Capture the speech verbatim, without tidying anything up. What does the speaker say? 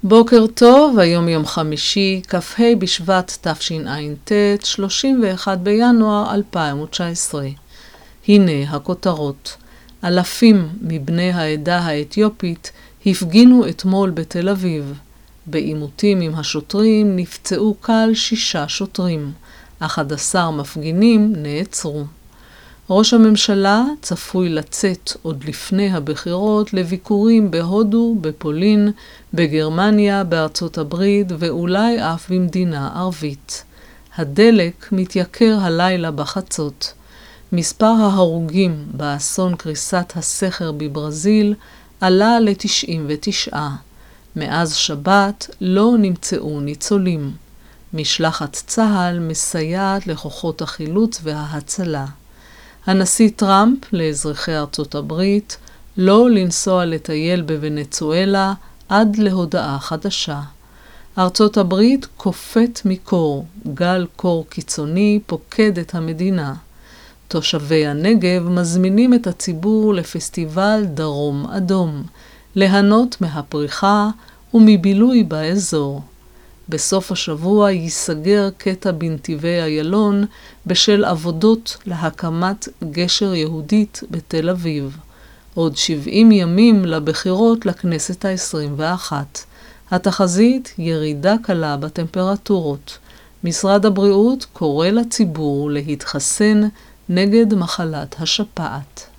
בוקר טוב, היום יום חמישי, כ"ה בשבט תשע"ט, שלושים ואחד בינואר אלפיים תשע עשרה. הנה הכותרות. אלפים מבני העדה האתיופית הפגינו אתמול בתל אביב. בעימותים עם השוטרים נפצעו קל שישה שוטרים. אחד עשר מפגינים נעצרו. ראש הממשלה צפוי לצאת עוד לפני הבחירות לביקורים בהודו, בפולין, בגרמניה, בארצות הברית ואולי אף במדינה ערבית. הדלק מתייקר הלילה בחצות. מספר ההרוגים באסון קריסת הסכר בברזיל עלה ל-תשעים ותשע. מאז שבת לא נמצאו ניצולים. משלחת צה"ל מסייעת לכוחות החילוץ וההצלה. הנשיא טראמפ לאזרחי ארצות הברית לא לנסוע לטייל בוונצואלה עד להודעה חדשה. ארצות הברית קופאת מקור, גל קור קיצוני פוקד את המדינה. תושבי הנגב מזמינים את הציבור לפסטיבל דרום אדום, ליהנות מהפריחה ומבילוי באזור. בסוף השבוע ייסגר קטע בנתיבי איילון בשל עבודות להקמת גשר יהודית בתל אביב. עוד שבעים ימים לבחירות לכנסת ה-עשרים ואחת. התחזית ירידה קלה בטמפרטורות. משרד הבריאות קורא לציבור להתחסן נגד מחלת השפעת.